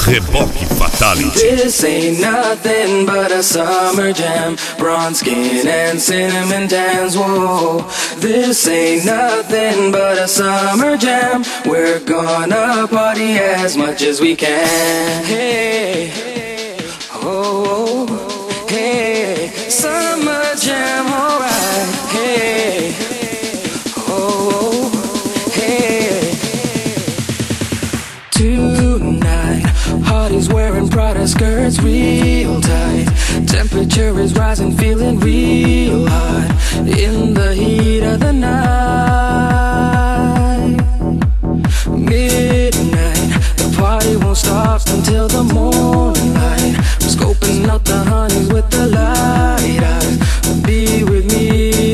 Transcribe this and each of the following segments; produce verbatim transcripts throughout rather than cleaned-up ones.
Reboque Fatality. This ain't nothing but a summer jam. Bronze skin and cinnamon tans, whoa. This ain't nothing but a summer jam. We're gonna party as much as we can. Hey, oh, hey, summer jam, alright. Hey, oh, hey. Tonight, Hardy's wearing Prada skirts real tight. Temperature is rising, feeling real hot in the heat of the night. Midnight, the party won't stop until the morning light. I'm scoping out the honeys with the light eyes. Be with me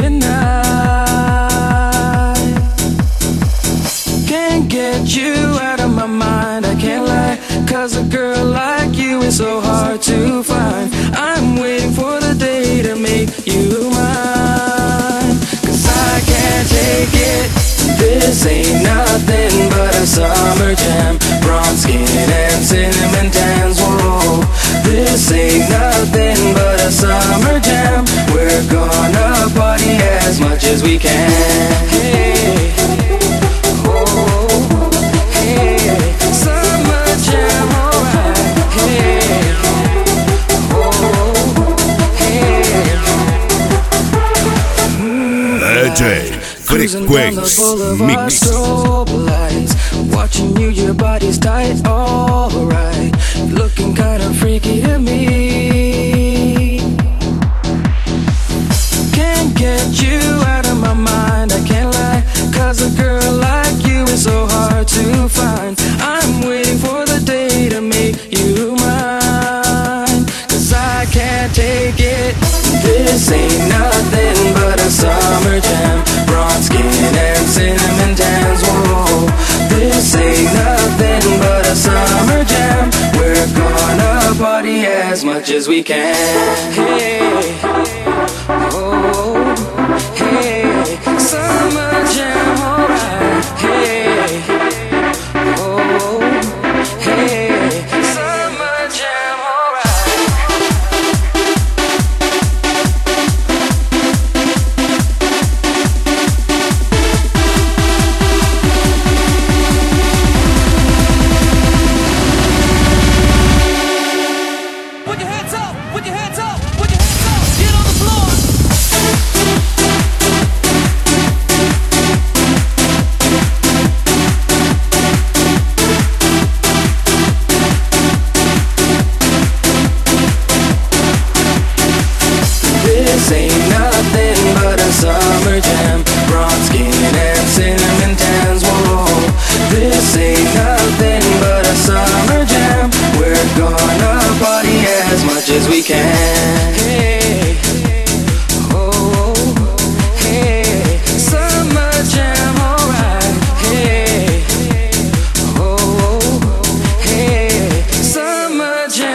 tonight. Can't get you out of my mind, I can't lie, 'cause a girl like you is so hard to find. I'm waiting for the day to make you mine, 'cause I can't take it. This ain't nothing but a summer jam. Bronze skin and cinnamon tans, whoa. This ain't nothing but a summer jam. We're gonna party as much as we can. Hey, oh, hey, summer jam, alright. Hey, oh, hey. D J Frequency Mix. Lights, watching you, your body's tight, alright. Looking kinda freaky to me. Can't get you out of my mind, I can't lie, 'cause a girl like you is so hard to find. I'm waiting for the day to make you mine, 'cause I can't take it. This ain't nothing but a summer jam. Bronze skin and cinnamon tans, whoa. This ain't nothing but a summer jam. We're gonna party as much as we can. Hey, oh, hey, summer jam, alright. Hey, oh, hey, summer jam, alright. Put your hands up, put your hands up, put your hands up, get on the floor. This ain't nothing but a summer jam. Bronze skin and cinnamon tans, whoa. This ain't nothing but a summer jam. We're gonna party as much as we can.